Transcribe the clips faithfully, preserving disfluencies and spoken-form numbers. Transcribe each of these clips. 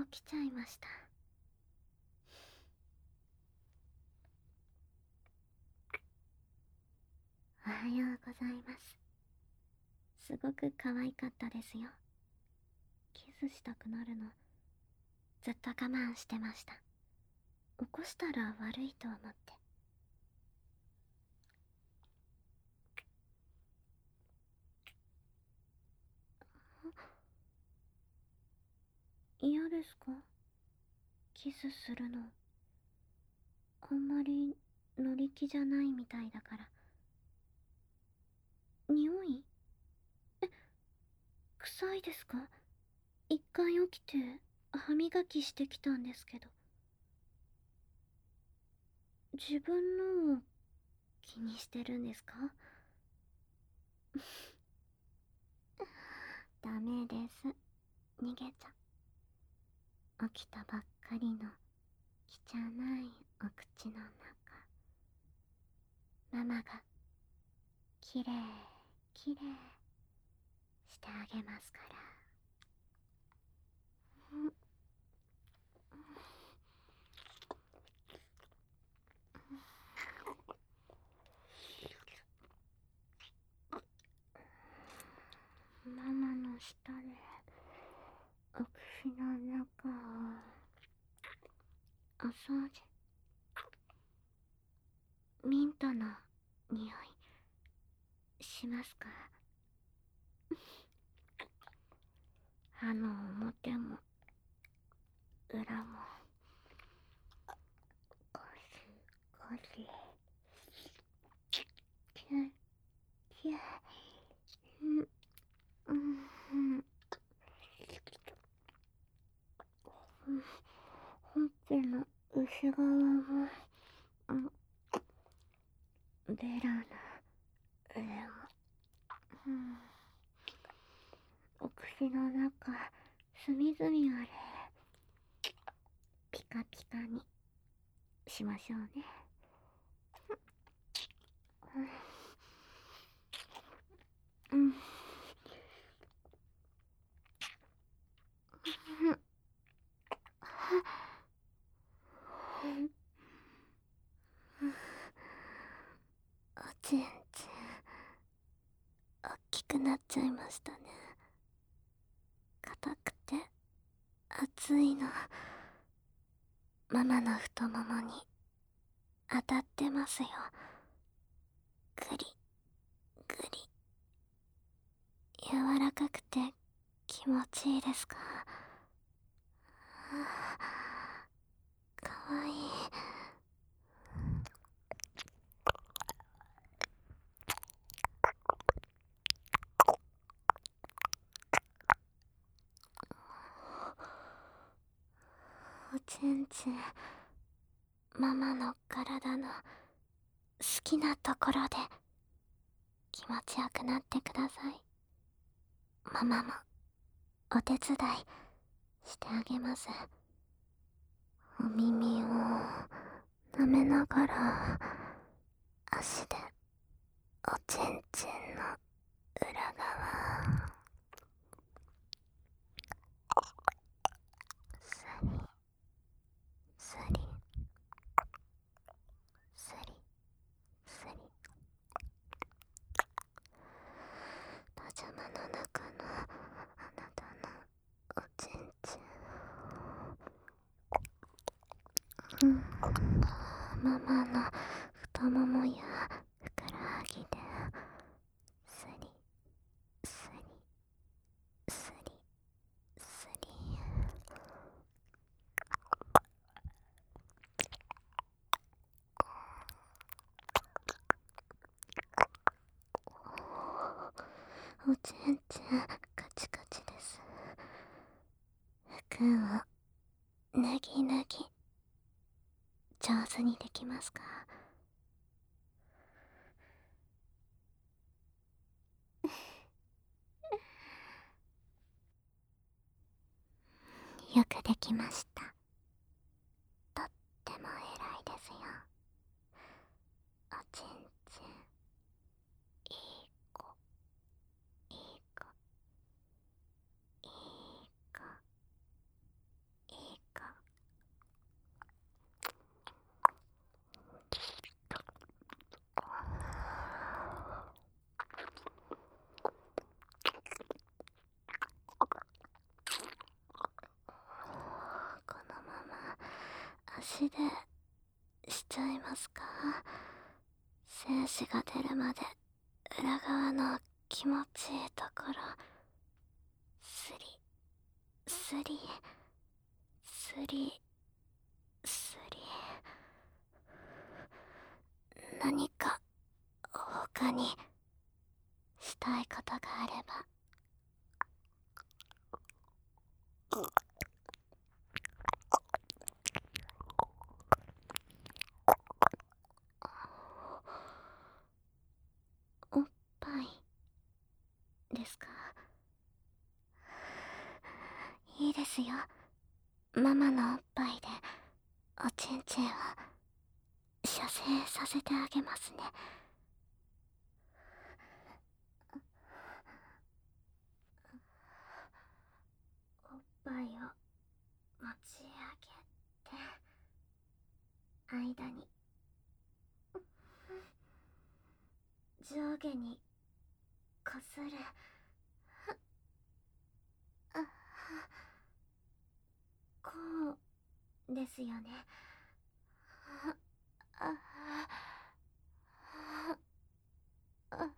起きちゃいました。おはようございます。すごく可愛かったですよ。キスしたくなるのずっと我慢してました。起こしたら悪いと思って。嫌ですか？キスするのあんまり乗り気じゃないみたいだから。匂い？え、臭いですか？一回起きて歯磨きしてきたんですけど。自分のを気にしてるんですか？ダメです。逃げちゃ。起きたばっかりの汚いお口の中、ママがきれいきれいしてあげますから。うん、ママの舌でお口の中をお掃除。ミントの匂いしますか？歯の表も裏もゴシゴシキュッキュッ。うんうんうん。ほっぺの内側も、うん、ベラの上も、うん、お口の中隅々までピカピカにしましょうね。うん、うん、おちんちん大きくなっちゃいましたね。硬くて熱いのママの太ももに当たってますよ。グリグリ。柔らかくて気持ちいいですか？かわいい。おちんちん、ママの体の好きなところで気持ちよくなってください。ママもお手伝いしてあげます。お耳を舐めながら足でおちんちんの裏側スリスリスリスリ。パジャマの中のあなたのおちんちん、うん、ママの太ももやふくらはぎでスリスリスリスリ。おちんちんカチカチです。服を脱ぎ脱ぎ上手にできますか？よくできました。とっても偉いですよ。おちんちんいい子いい子いい子い足でしちゃいますか？精子が出るまで裏側の気持ちいいところ、スリスリスリスリ。何か他にしたいことがあれば。おっぱいですか？いいですよ。ママのおっぱいでおちんちんを射精させてあげますね。おっぱいを持ち上げて、間に上下にこする。あ、こうですよね。あ、あ、あ、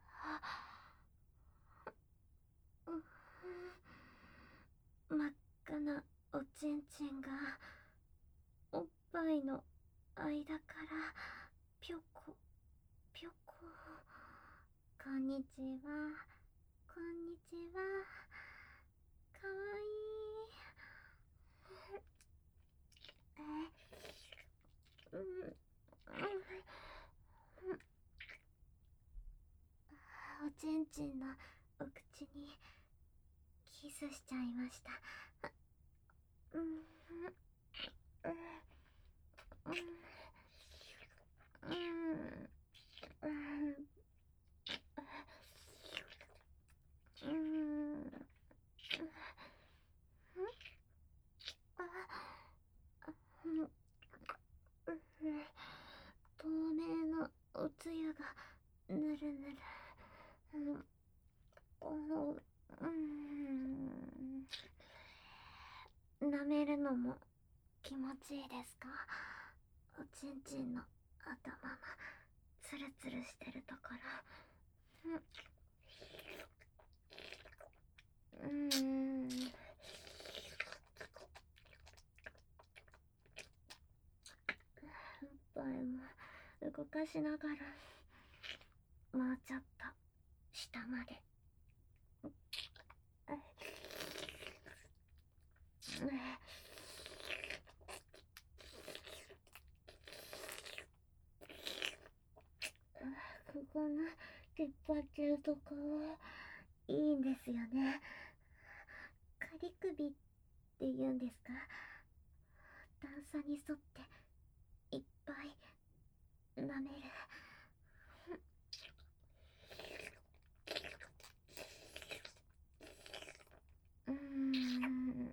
真っ赤なおちんちんがおっぱいの間からぴょこぴょこ。こんにちは、こんにちは。かわいい。え、うん、うん、おちんちんのお口にキスしちゃいました。うん、うん、うん、うん、うん、うん、透明のおつゆがぬるぬる。うん、うん、舐めるのも気持ちいいですか？おちんちんの頭のツルツルしてるところ。うん、うん、おっぱいも動かしながらもうちょっと下まで。ここの出っ張ってるとこいいんですよね。カリ首って言うんですか？段差に沿っていっぱい舐める。うーん、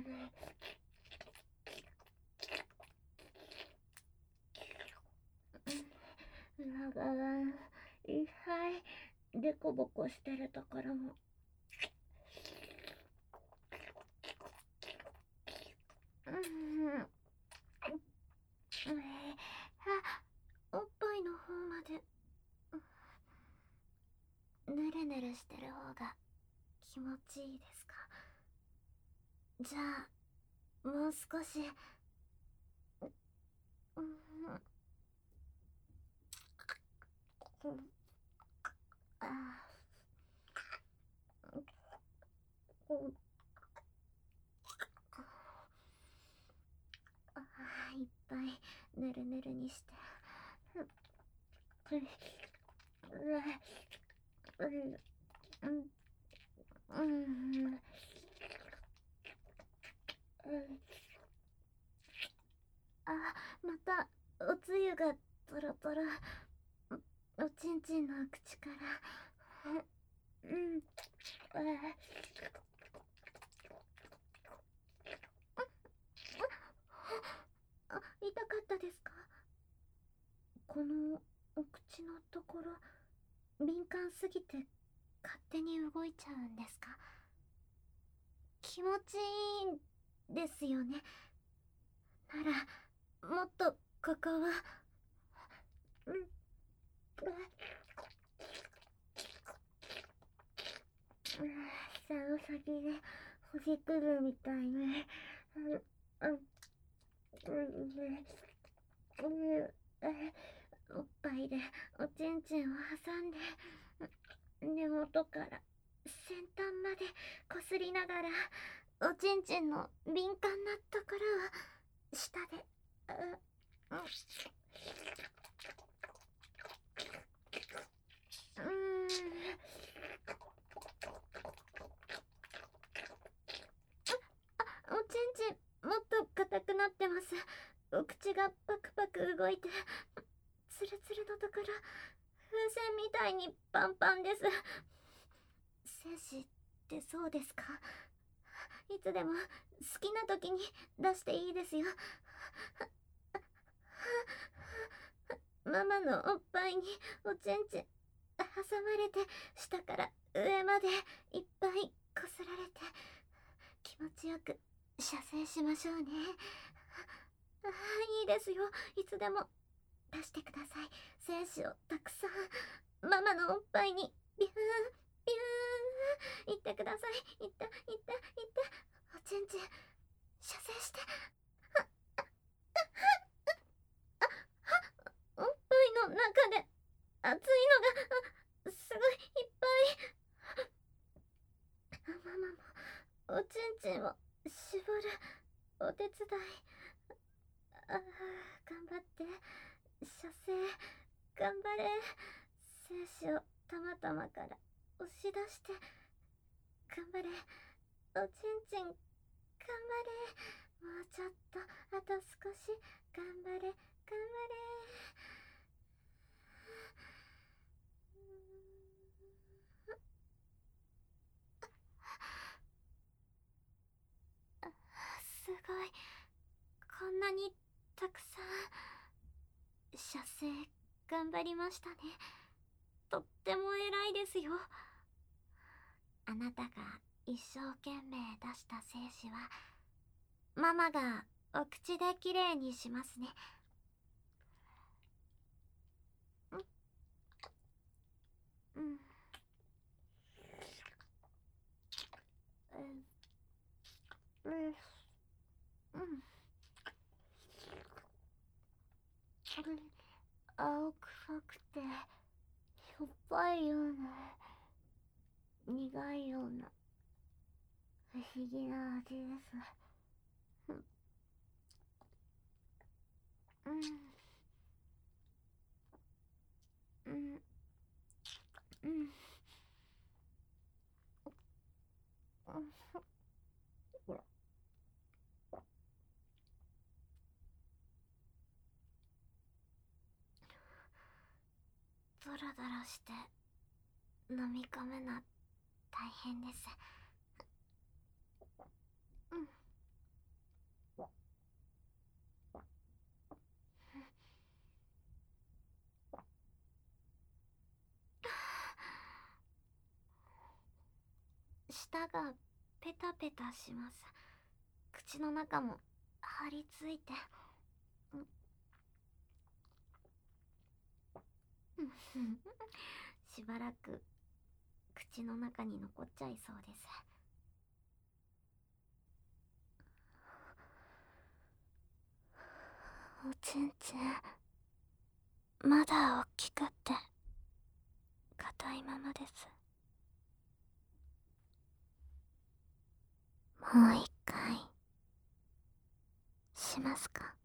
裏側いっぱいデコボコしてるところも。うん、あ、おっぱいの方までぬるぬるしてる方が気持ちいいですか？じゃあもう少し。うん、あ、あ、いっぱいぬるぬるにして。うん、うん、うん、あ、またおつゆがトロトロ。おちんちんの口から。うん、あ、痛かったですか？このお口のところ敏感すぎて勝手に動いちゃうんですか？気持ちいいんですよね。ならもっとここはうんさう先でほじくるみたいね。うんうんうんおっぱいでおちんちんを挟んで根元から先端までこすりながらおちんちんの敏感なところを舌でううんおちんちんもっと硬くなってます。お口がパクパク動いてツルツルのところ風船みたいにパンパンです。精子ってそうですか？いつでも好きな時に出していいですよ。ママのおっぱいにおちんちん挟まれて下から上までいっぱいこすられて気持ちよく射精しましょうね。あいいですよ、いつでも出してください。精子をたくさんママのおっぱいにビューンビューンいってください。いったいったいったおちんちん射精しておっぱいの中で熱いのがすごいいっぱい。ママもおちんちんを絞るお手伝い。ああ頑張って射精頑張れ。精子をたまたまから押し出して頑張れ。おちんちん頑張れ。もうちょっとあと少し頑張れ頑張れ。すごい、こんなにたくさん射精頑張りましたね。とっても偉いですよ。あなたが一生懸命出した精子はママがお口できれいにしますね。うんうんうんうん青臭くてしょっぱいような苦いような不思議な味です。うんうんうんドロドロして飲み込むの大変です。うん舌がペタペタします。口の中も張り付いてしばらく口の中に残っちゃいそうです。おちんちんまだ大きくって硬いままです。もう一回しますか？